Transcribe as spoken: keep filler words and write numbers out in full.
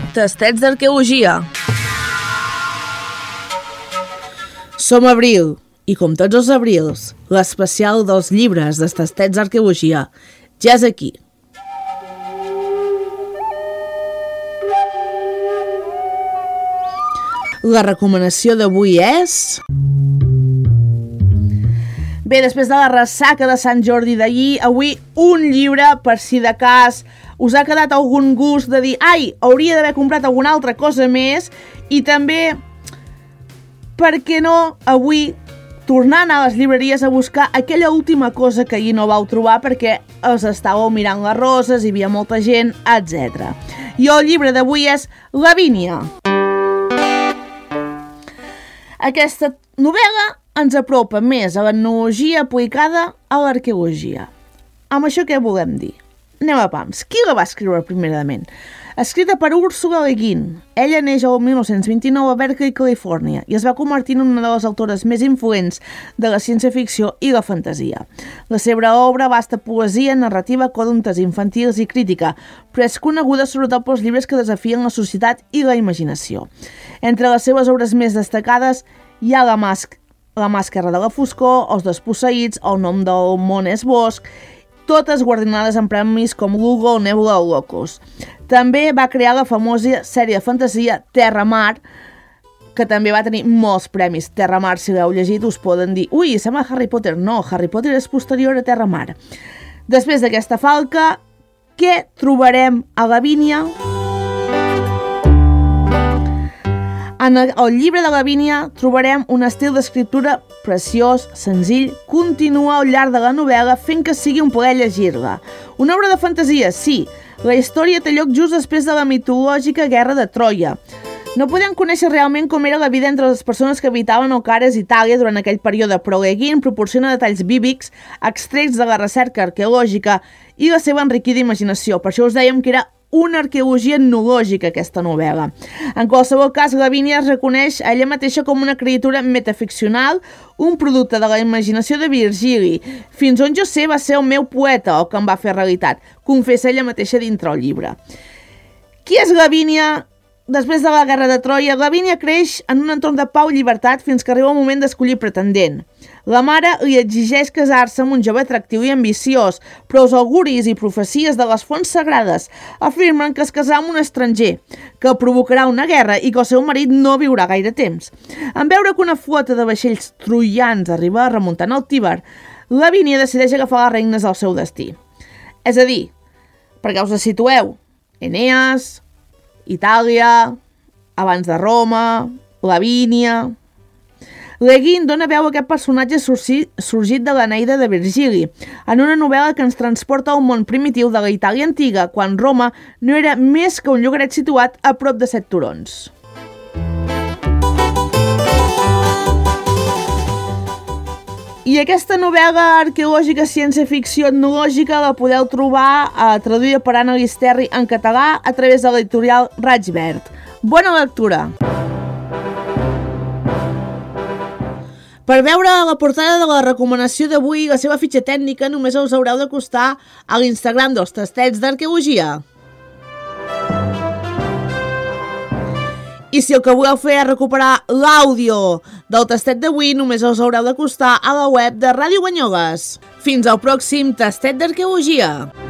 Tastets d'arqueologia. Som abril, i com tots els abrils, l'especial dels llibres de Tastets d'arqueologia ja és aquí. La recomanació d'avui és... Bé, després de la ressaca de Sant Jordi d'ahir, avui un llibre, per si de cas us ha quedat algun gust de dir ai, hauria d'haver comprat alguna altra cosa més, i també, per què no, avui tornar a anar a les llibreries a buscar aquella última cosa que ahir no vau trobar perquè els estàveu mirant les roses, hi havia molta gent, etcètera. I el llibre d'avui és Lavínia. Aquesta novel·la ens apropa més a l'etnologia aplicada a l'arqueologia. Amb això què volem dir? Anem a pams. Qui la va escriure primerament? Escrita per Ursula Le Guin. Ella neix el mil nou-cents vint-i-nou a Berkeley, Califòrnia, i es va convertir en una de les autores més influents de la ciència-ficció i la fantasia. La seva obra abasta poesia, narrativa, contes infantils i crítica, però és coneguda sobretot pels llibres que desafien la societat i la imaginació. Entre les seves obres més destacades hi ha La Màscara, La màscara de la foscor, Els desposseïts, El nom del món és bosc, totes guardonades amb premis com l'Hugo o Nebula o Locus. També va crear la famosa sèrie de fantasia Terra-Mar, que també va tenir molts premis. Terra-Mar, si l'heu llegit, us poden dir ui, sembla Harry Potter. No, Harry Potter és posterior a Terra-Mar. Després d'aquesta falca, què trobarem a Lavínia? En el llibre de Lavínia trobarem un estil d'escriptura preciós, senzill, continua al llarg de la novel·la fent que sigui un plaer llegir-la. Una obra de fantasia, sí. La història té lloc just després de la mitològica guerra de Troia. No podem conèixer realment com era la vida entre les persones que habitaven o cares Itàlia durant aquell període, però Le Guin proporciona detalls vívics, extrets de la recerca arqueològica i la seva enriquida imaginació. Per això us dèiem que era una arqueologia etnològica, aquesta novel·la. En qualsevol cas, Lavínia es reconeix a ella mateixa com una criatura metaficcional, un producte de la imaginació de Virgili. Fins on jo sé va ser el meu poeta el que em va fer realitat, confessa ella mateixa dintre el llibre. Qui és Lavínia? Després de la guerra de Troia, Lavínia creix en un entorn de pau i llibertat fins que arriba el moment d'escollir pretendent. La mare li exigeix casar-se amb un jove atractiu i ambiciós, però els auguris i profecies de les fonts sagrades afirmen que es casarà amb un estranger, que provocarà una guerra i que el seu marit no viurà gaire temps. En veure que una flota de vaixells troians arriba remuntant el Tíber, Lavínia decideix agafar les regnes del seu destí. És a dir, perquè us situeu, Enees, Itàlia, abans de Roma, Lavínia... Le Guin dona veu a aquest personatge sorgit de l'Eneida de Virgili, en una novel·la que ens transporta al món primitiu de la Itàlia antiga, quan Roma no era més que un llogaret situat a prop de set turons. I aquesta novel·la arqueològica ciència-ficció etnològica la podeu trobar eh, traduïda per Anna Listerri en català a través de l'editorial Raig Verd. Bona lectura! Per veure la portada de la recomanació d'avui i la seva fitxa tècnica només us haureu d'acostar a l'Instagram dels Tastets d'Arqueologia. I si el que voleu fer és recuperar l'àudio del tastet d'avui, només us haureu d'acostar a la web de Ràdio Banyoles. Fins al pròxim Tastet d'Arqueologia!